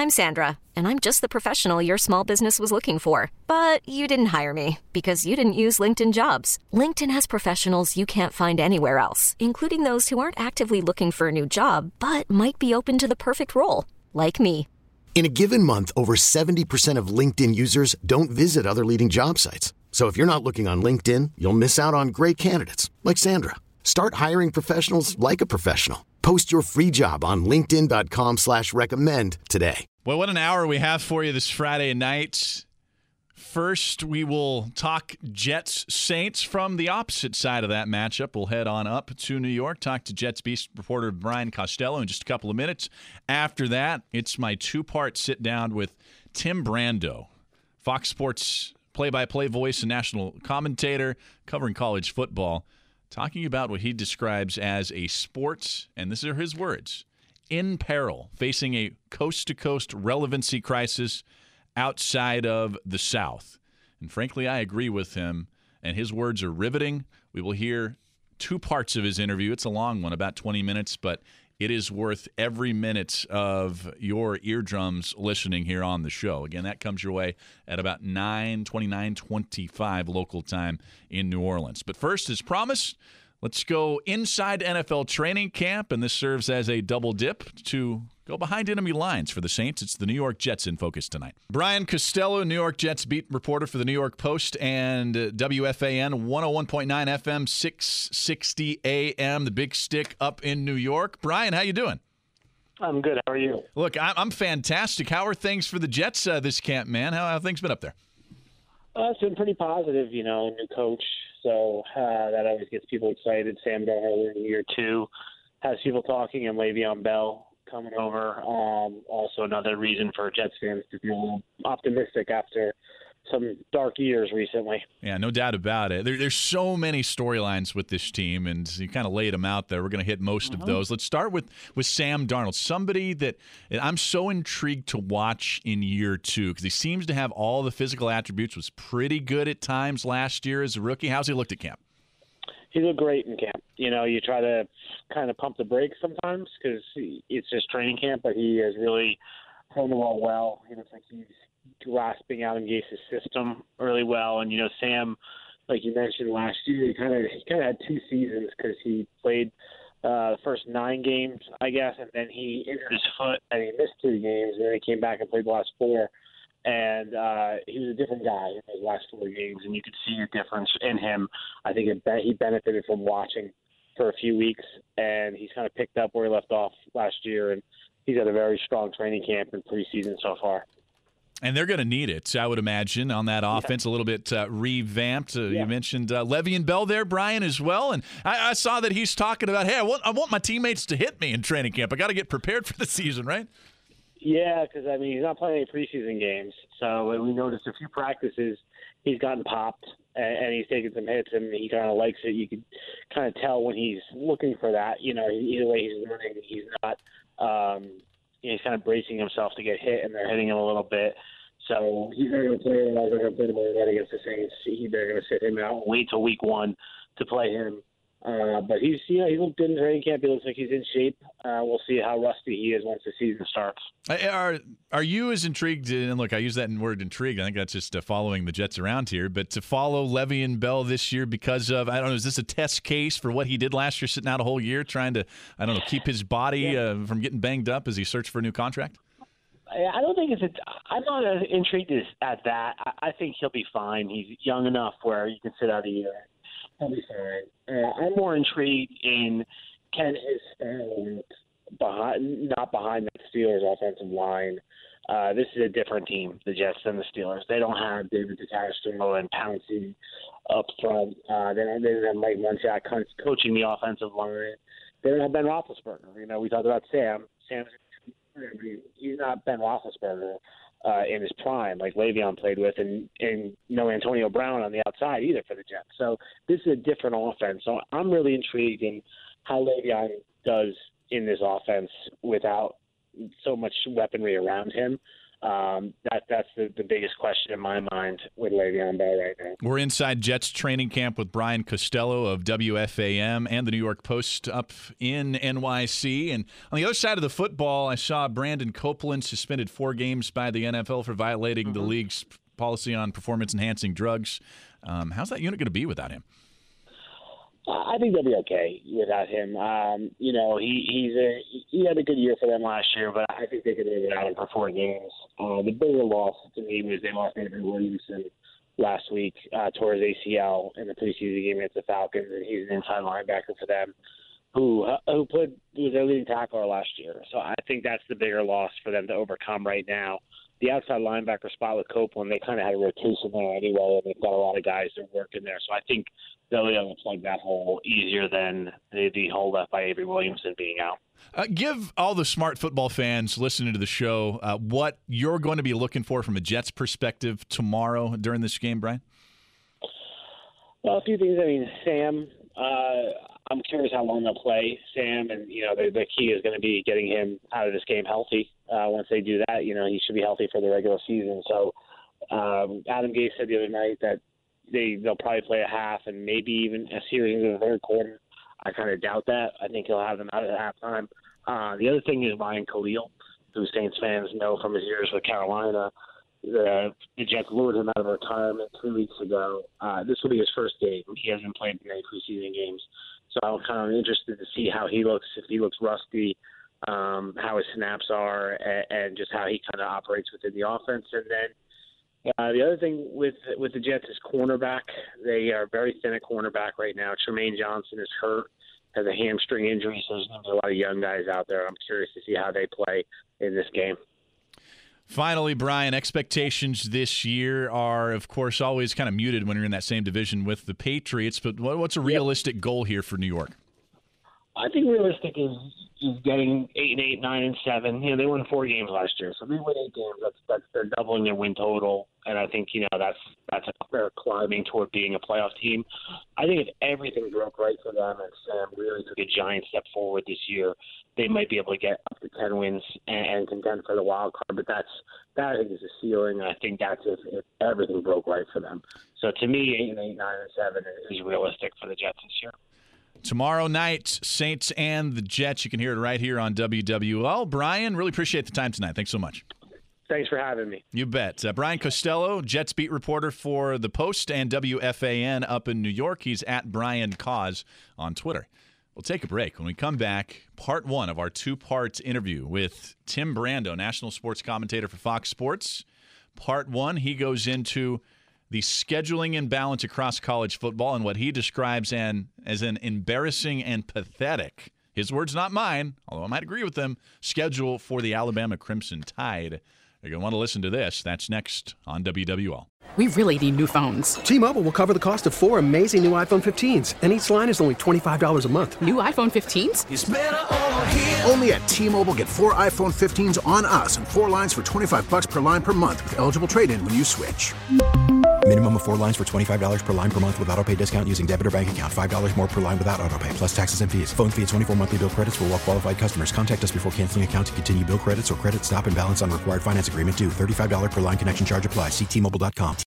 I'm Sandra, and I'm just the professional your small business was looking for. But you didn't hire me because you didn't use LinkedIn Jobs. LinkedIn has professionals you can't find anywhere else, including those who aren't actively looking for a new job, but might be open to the perfect role, like me. In a given month, over 70% of LinkedIn users don't visit other leading job sites. So if you're not looking on LinkedIn, you'll miss out on great candidates like Sandra. Start hiring professionals like a professional. Post your free job on linkedin.com/recommend today. Well, what an hour we have for you this Friday night. First, we will talk Jets-Saints. From the opposite side of that matchup, we'll head on up to New York, talk to Jets beat reporter Brian Costello in just a couple of minutes. After that, it's my two-part sit-down with Tim Brando, Fox Sports play-by-play voice and national commentator covering college football, talking about what he describes as a sports, and these are his words, in peril, facing a coast-to-coast relevancy crisis outside of the South. And frankly, I agree with him, and his words are riveting. We will hear two parts of his interview. It's a long one, about 20 minutes, but it is worth every minute of your eardrums listening here on the show. Again, that comes your way at about 9:25 local time in New Orleans. But first, as promised, let's go inside NFL training camp, and this serves as a double dip to go behind enemy lines for the Saints. It's the New York Jets in focus tonight. Brian Costello, New York Jets beat reporter for the New York Post and WFAN 101.9 FM, 660 AM, the Big Stick up in New York. Brian, how you doing? I'm good. How are you? Look, I'm fantastic. How are things for the Jets this camp, man? How have things been up there? It's been pretty positive, new coach. So that always gets people excited. Sam Darnold in year 2 has people talking, and Le'Veon Bell coming over. Also another reason for Jets fans to feel optimistic after some dark years recently. Yeah, no doubt about it. There's so many storylines with this team, and you kind of laid them out there. We're going to hit most of those. Let's start with Sam Darnold, somebody that I'm so intrigued to watch in year 2 because he seems to have all the physical attributes, was pretty good at times last year as a rookie. How's he looked at camp? He looked great in camp. You try to kind of pump the brakes sometimes because it's just training camp, but he has really thrown the ball well. He looks like he's grasping out and Gase's system really well. And, Sam, like you mentioned last year, he kind of had 2 seasons because he played the first 9 games, I guess, and then he injured his foot and he missed 2 games, and then he came back and played the last 4. And he was a different guy in those last 4 games, and you could see a difference in him. I think he benefited from watching for a few weeks, and he's kind of picked up where he left off last year, and he's had a very strong training camp and preseason so far. And they're going to need it, I would imagine, on that offense, a little bit revamped. You mentioned Le'Veon Bell there, Brian, as well. And I saw that he's talking about, hey, I want my teammates to hit me in training camp. I got to get prepared for the season, right? Yeah, because, he's not playing any preseason games. So we noticed a few practices he's gotten popped, and he's taken some hits, and he kind of likes it. You could kind of tell when he's looking for that. Either way he's running, he's not he's kind of bracing himself to get hit, and they're hitting him a little bit. So he's not going to play him. They're going to play tomorrow night against the Saints. They're going to sit him out and wait till week 1 to play him. But he's he looked good in training camp. He looks like he's in shape. We'll see how rusty he is once the season starts. Are you as intrigued? And look, I use that word intrigued. I think that's just following the Jets around here. But to follow Le'Veon Bell this year because of, I don't know, is this a test case for what he did last year, sitting out a whole year trying to, I don't know, keep his body from getting banged up as he searched for a new contract? I don't think I'm not as intrigued at that. I think he'll be fine. He's young enough where you can sit out a year. He'll be fine. I'm more intrigued in can his style not behind that Steelers offensive line. This is a different team, the Jets, than the Steelers. They don't have David DeCastro and Pouncey up front. They don't have Mike Munchak coaching the offensive line. They don't have Ben Roethlisberger. We talked about Sam. He's not Ben Roethlisberger in his prime, like Le'Veon played with, and no Antonio Brown on the outside either for the Jets. So this is a different offense. So I'm really intrigued in how Le'Veon does in this offense without so much weaponry around him. That's the biggest question in my mind with Le'Veon Bell right now. We're inside Jets training camp with Brian Costello of WFAM and the New York Post up in NYC. And on the other side of the football, I saw Brandon Copeland suspended 4 games by the NFL for violating the league's policy on performance-enhancing drugs. How's that unit going to be without him? I think they'll be okay without him. He had a good year for them last year, but I think they could live without him for 4 games. The bigger loss to me was they lost Avery Williamson last week, tore his ACL in the preseason game against the Falcons, and he's an inside linebacker for them who was their leading tackler last year. So I think that's the bigger loss for them to overcome right now. The outside linebacker spot with Copeland, they kind of had a rotation there anyway, and they've got a lot of guys that work in there. So I think they'll be able to plug that hole easier than the hole left by Avery Williamson being out. Give all the smart football fans listening to the show what you're going to be looking for from a Jets perspective tomorrow during this game, Brian. Well, a few things. I mean, Sam, I'm curious how long they'll play Sam, and the key is going to be getting him out of this game healthy. Once they do that, he should be healthy for the regular season. So Adam Gase said the other night that they'll probably play a half and maybe even a series in the third quarter. I kind of doubt that. I think he'll have them out at halftime. The other thing is Ryan Khalil, who Saints fans know from his years with Carolina. The Jets lured him out of retirement 3 weeks ago. This will be his first game. He hasn't played in any preseason games. So I'm kind of interested to see how he looks, if he looks rusty, how his snaps are, and just how he kind of operates within the offense. And then the other thing with the Jets is cornerback. They are very thin at cornerback right now. Tremaine Johnson is hurt, has a hamstring injury, so there's going to be a lot of young guys out there. I'm curious to see how they play in this game. Finally, Brian, expectations this year are, of course, always kind of muted when you're in that same division with the Patriots. But what's a realistic goal here for New York? I think realistic is getting 8-8, 9-7. They won 4 games last year, so they win 8 games. They're doubling their win total, and I think they're climbing toward being a playoff team. I think if everything broke right for them and Sam really took a giant step forward this year, they might be able to get up to 10 wins and contend for the wild card. But that I think is a ceiling. I think that's if everything broke right for them. So to me, 8-8, 9-7 is realistic for the Jets this year. Tomorrow night, Saints and the Jets. You can hear it right here on WWL. Brian, really appreciate the time tonight. Thanks so much. Thanks for having me. You bet. Brian Costello, Jets beat reporter for The Post and WFAN up in New York. He's at Brian Cause on Twitter. We'll take a break. When we come back, part 1 of our 2-part interview with Tim Brando, national sports commentator for Fox Sports. Part 1, he goes into the scheduling imbalance across college football and what he describes as an embarrassing and pathetic, his words not mine, although I might agree with them, schedule for the Alabama Crimson Tide. You're going to want to listen to this. That's next on WWL. We really need new phones. T-Mobile will cover the cost of 4 amazing new iPhone 15s, and each line is only $25 a month. New iPhone 15s? It's better over here. Only at T-Mobile, get 4 iPhone 15s on us and 4 lines for $25 per line per month with eligible trade-in when you switch. Minimum of 4 lines for $25 per line per month with autopay discount using debit or bank account. $5 more per line without autopay, plus taxes and fees. Phone fee at 24 monthly bill credits for well-qualified customers. Contact us before canceling account to continue bill credits or credit stop and balance on required finance agreement due. $35 per line connection charge applies. See T-Mobile.com.